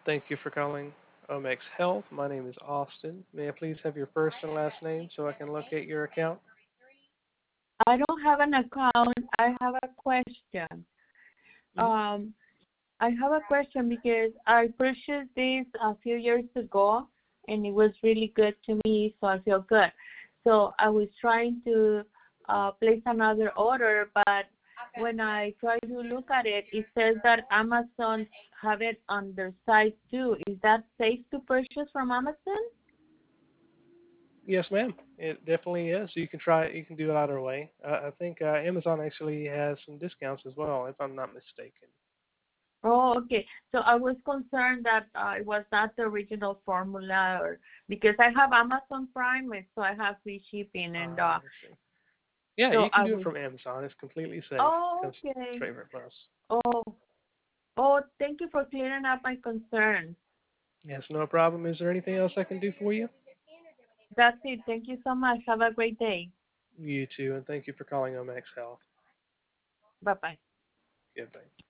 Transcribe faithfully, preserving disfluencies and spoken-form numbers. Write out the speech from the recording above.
Thank you for calling Omex Health. My name is Austin. May I please have your first and last name so I can locate your account? I don't have an account. I have a question. Mm-hmm. Um, I have a question because I purchased this a few years ago, and it was really good to me, so I feel good. So I was trying to uh, place another order, but when I try to look at it, it says that Amazon have it on their site too. Is that safe to purchase from Amazon? Yes, ma'am. It definitely is. You can try it. You can do it either way. Uh, I think uh, Amazon actually has some discounts as well, if I'm not mistaken. Oh, okay. So I was concerned that uh, it was not the original formula, or because I have Amazon Prime, and so I have free shipping, and Uh, uh, let's see. Yeah, so you can I do it was. from Amazon. It's completely safe. Oh, Comes okay. straight from us. Oh, oh, thank you for clearing up my concern. Yes, no problem. Is there anything else I can do for you? That's it. Thank you so much. Have a great day. You too, and thank you for calling Omex Health. Bye bye. Goodbye.